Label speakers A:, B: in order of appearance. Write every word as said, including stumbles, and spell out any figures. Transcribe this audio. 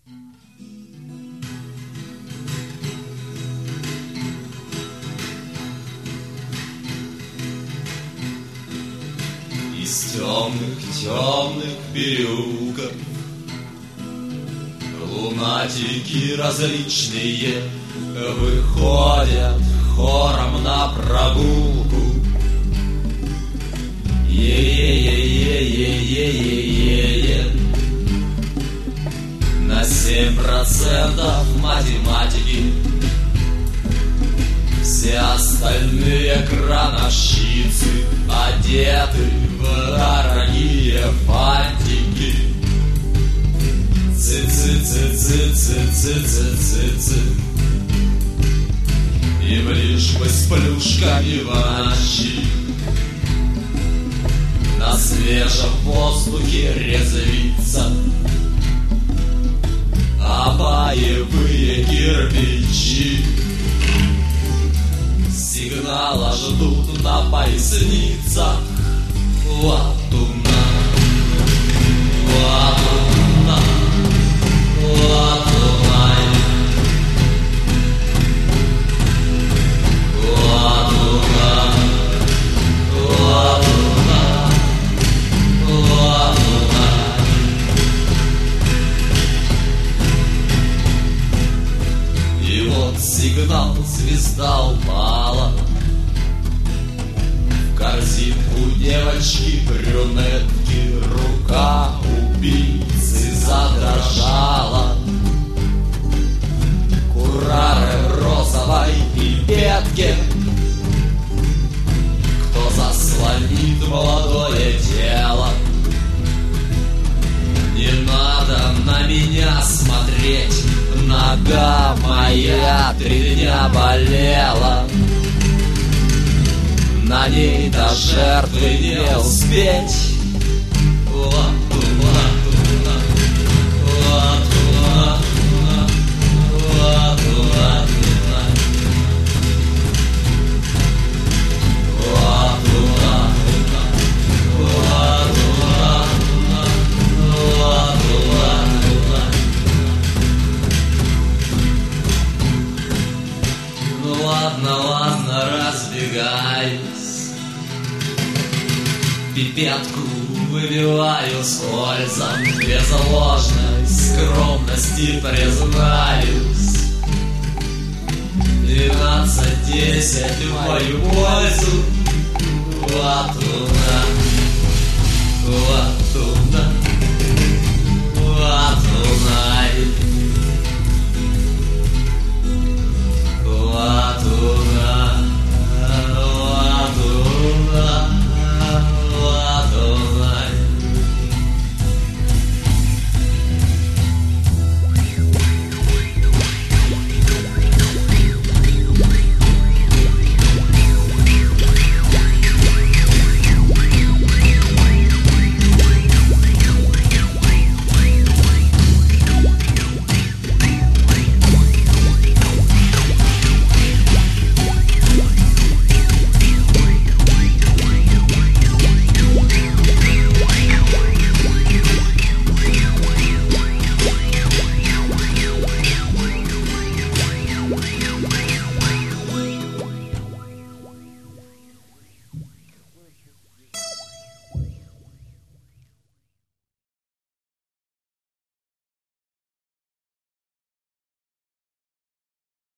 A: Из темных, темных переулков лунатики различные выходят хором на прогулку. Е-е-е-е-е-е-е-е. На семь процентов математики. Все остальные крановщицы одеты в дорогие фантики. Цы-цы-цы-цы-цы-цы-цы-цы. Им лишь бы с плюшками в ночи. На свежем воздухе резвиться. А боевые кирпичи сигнала ждут на поясницах. Ватуна, ватуна, ватуна, ватуна, ватуна, ватуна. И вот сигнал, звезда упала. В корзинку девочки брюнетки рука убийцы задрожала. Курары в розовой пипетке. Кто заслонит молодое тело? Не надо на меня смотреть. Нога моя три дня болела. На ней до жертвы не успеть. Ватуна, ватуна, ватуна, ватуна, ватуна, ватуна. Ну ладно, ладно, разбегаюсь. Пипетку выбиваю с пользом. Без ложной скромности признаюсь. Двенадцать десять в мою пользу. Ватуна, ватуна.